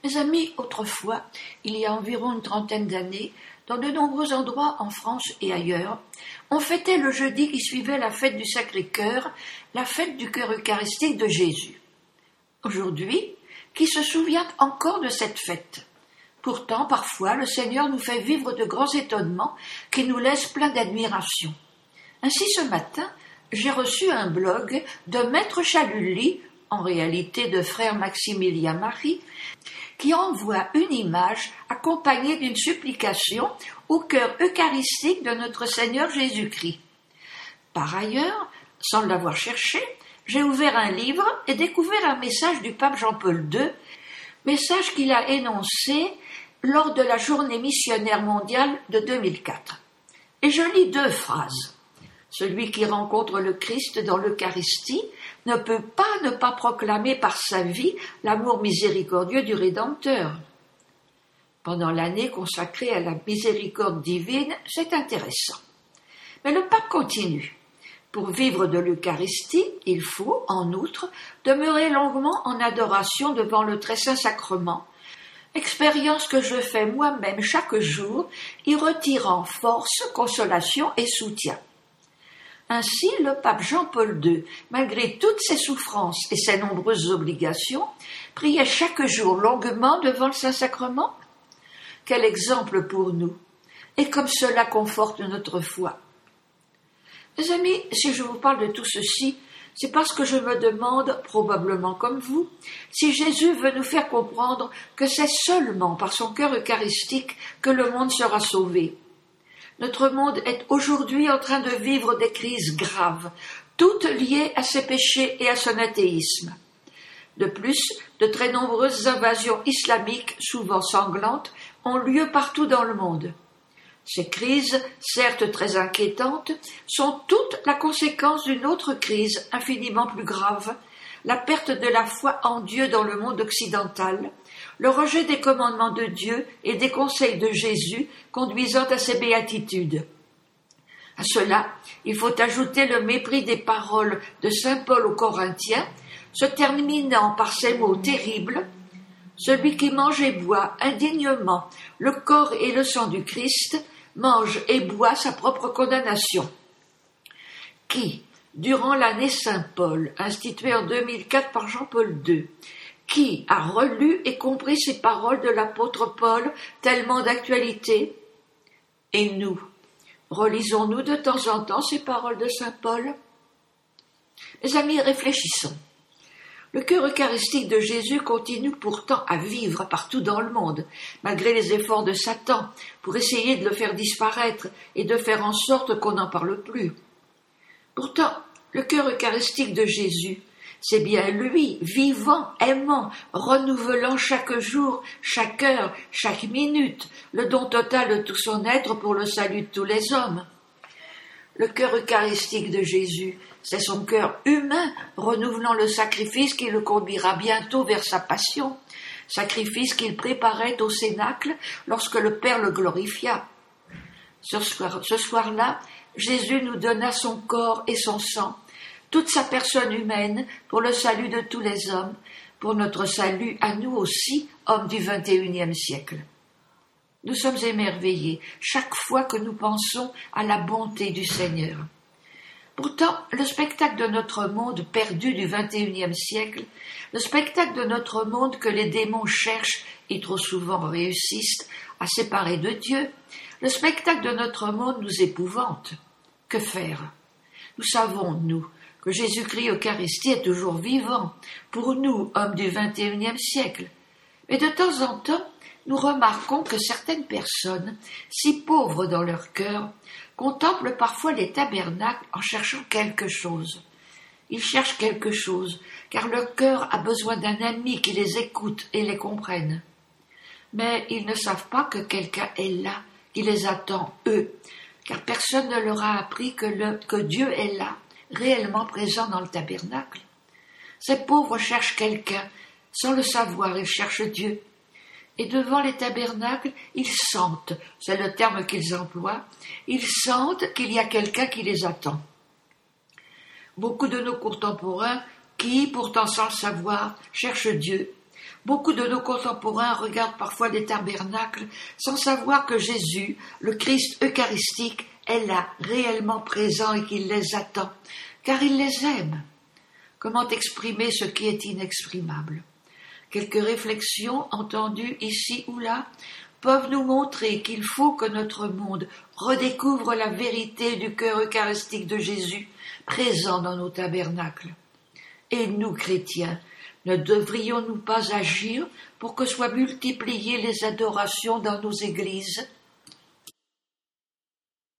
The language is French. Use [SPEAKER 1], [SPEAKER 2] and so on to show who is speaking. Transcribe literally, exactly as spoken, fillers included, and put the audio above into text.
[SPEAKER 1] Mes amis, autrefois, il y a environ une trentaine d'années, dans de nombreux endroits en France et ailleurs, on fêtait le jeudi qui suivait la fête du Sacré-Cœur, la fête du cœur eucharistique de Jésus. Aujourd'hui, qui se souvient encore de cette fête? Pourtant, parfois, le Seigneur nous fait vivre de grands étonnements qui nous laissent plein d'admiration. Ainsi, ce matin, j'ai reçu un blog de Maître Chalully, en réalité de frère Maximilien Marie, qui envoie une image accompagnée d'une supplication au cœur eucharistique de notre Seigneur Jésus-Christ. Par ailleurs, sans l'avoir cherché, j'ai ouvert un livre et découvert un message du pape Jean-Paul deux, message qu'il a énoncé lors de la journée missionnaire mondiale de deux mille quatre. Et je lis deux phrases. Celui qui rencontre le Christ dans l'Eucharistie ne peut pas ne pas proclamer par sa vie l'amour miséricordieux du Rédempteur. Pendant l'année consacrée à la miséricorde divine, c'est intéressant. Mais le pape continue. Pour vivre de l'Eucharistie, il faut, en outre, demeurer longuement en adoration devant le très saint sacrement, expérience que je fais moi-même chaque jour, y retirant force, consolation et soutien. Ainsi, le pape Jean-Paul deux, malgré toutes ses souffrances et ses nombreuses obligations, priait chaque jour longuement devant le Saint-Sacrement. Quel exemple pour nous! Et comme cela conforte notre foi. Mes amis, si je vous parle de tout ceci, c'est parce que je me demande, probablement comme vous, si Jésus veut nous faire comprendre que c'est seulement par son cœur eucharistique que le monde sera sauvé. Notre monde est aujourd'hui en train de vivre des crises graves, toutes liées à ses péchés et à son athéisme. De plus, de très nombreuses invasions islamiques, souvent sanglantes, ont lieu partout dans le monde. Ces crises, certes très inquiétantes, sont toutes la conséquence d'une autre crise infiniment plus grave, la perte de la foi en Dieu dans le monde occidental, le rejet des commandements de Dieu et des conseils de Jésus conduisant à ses béatitudes. À cela, il faut ajouter le mépris des paroles de saint Paul aux Corinthiens, se terminant par ces mots terribles: « Celui qui mange et boit indignement le corps et le sang du Christ mange et boit sa propre condamnation. » Qui, durant l'année Saint-Paul, instituée en deux mille quatre par Jean-Paul deux, qui a relu et compris ces paroles de l'apôtre Paul, tellement d'actualité? Et nous, relisons-nous de temps en temps ces paroles de saint Paul? Mes amis, réfléchissons. Le cœur eucharistique de Jésus continue pourtant à vivre partout dans le monde, malgré les efforts de Satan, pour essayer de le faire disparaître et de faire en sorte qu'on n'en parle plus. Pourtant, le cœur eucharistique de Jésus, c'est bien lui, vivant, aimant, renouvelant chaque jour, chaque heure, chaque minute, le don total de tout son être pour le salut de tous les hommes. Le cœur eucharistique de Jésus, c'est son cœur humain, renouvelant le sacrifice qui le conduira bientôt vers sa passion, sacrifice qu'il préparait au cénacle lorsque le Père le glorifia. Ce soir, ce soir-là, Jésus nous donna son corps et son sang, toute sa personne humaine, pour le salut de tous les hommes, pour notre salut à nous aussi, hommes du vingt et unième siècle. Nous sommes émerveillés chaque fois que nous pensons à la bonté du Seigneur. Pourtant, le spectacle de notre monde perdu du vingt et unième siècle, le spectacle de notre monde que les démons cherchent et trop souvent réussissent à séparer de Dieu, le spectacle de notre monde nous épouvante. Que faire? Nous savons, nous, que Jésus-Christ Eucharistie est toujours vivant, pour nous, hommes du vingt et unième siècle. Mais de temps en temps, nous remarquons que certaines personnes, si pauvres dans leur cœur, contemplent parfois les tabernacles en cherchant quelque chose. Ils cherchent quelque chose, car leur cœur a besoin d'un ami qui les écoute et les comprenne. Mais ils ne savent pas que quelqu'un est là, qui les attend, eux, car personne ne leur a appris que, le, que Dieu est là, réellement présent dans le tabernacle. Ces pauvres cherchent quelqu'un, sans le savoir, ils cherchent Dieu. Et devant les tabernacles, ils sentent, c'est le terme qu'ils emploient, ils sentent qu'il y a quelqu'un qui les attend. Beaucoup de nos contemporains, qui, pourtant sans le savoir, cherchent Dieu, Beaucoup de nos contemporains regardent parfois les tabernacles sans savoir que Jésus, le Christ eucharistique, est là, réellement présent et qu'il les attend, car il les aime. Comment exprimer ce qui est inexprimable? Quelques réflexions entendues ici ou là peuvent nous montrer qu'il faut que notre monde redécouvre la vérité du cœur eucharistique de Jésus présent dans nos tabernacles. Et nous, chrétiens, ne devrions-nous pas agir pour que soient multipliées les adorations dans nos églises ?